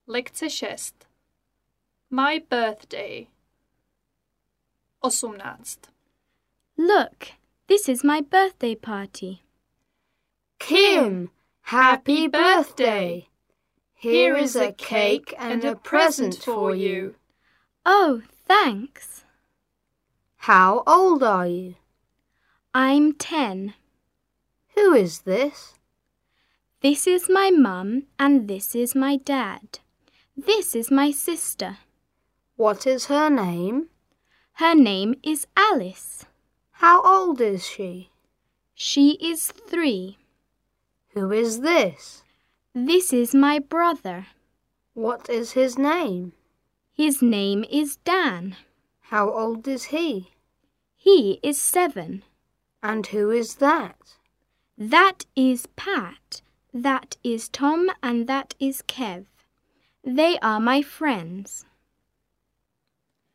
Lekce 6. My birthday. 18. Look, this is my birthday party. Kim, happy birthday! Here is a cake and a present for you. Oh, thanks. How old are you? I'm 10. Who is this? This is my mum and this is my dad. This is my sister. What is her name? Her name is Alice. How old is she? She is 3. Who is this? This is my brother. What is his name? His name is Dan. How old is he? He is 7. And who is that? That is Pat. That is Tom and that is Kev. They are my friends.